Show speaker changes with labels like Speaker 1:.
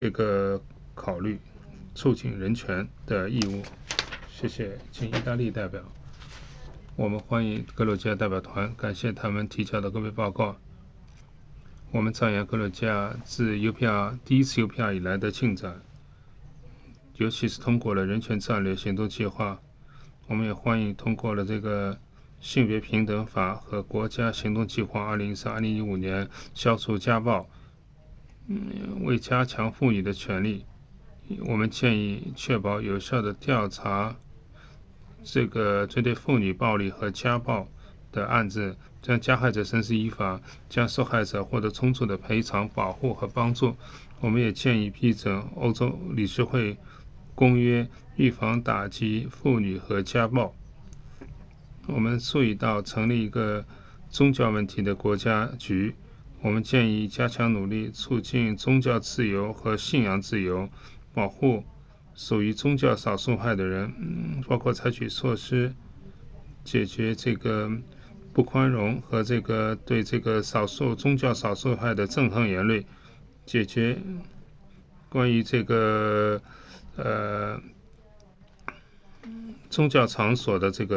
Speaker 1: 这个考虑促进人权的义务。谢谢，请意大利代表。我们欢迎格鲁吉亚代表团，感谢他们提交的各位报告。我们赞扬格鲁吉亚自第一次 UPR 以来的进展，尤其是通过了人权战略行动计划。我们也欢迎通过了这个性别平等法和国家行动计划2013-2015年消除家暴。为加强妇女的权利，我们建议确保有效的调查这个针对妇女暴力和家暴的案子，将加害者绳之以法，将受害者获得充足的赔偿、保护和帮助。我们也建议批准欧洲理事会公约，预防打击妇女和家暴。我们注意到成立一个宗教问题的国家局。我们建议加强努力，促进宗教自由和信仰自由，保护属于宗教少数派的人，包括采取措施解决这个不宽容和这个对这个宗教少数派的憎恨言论，解决关于这个宗教场所的这个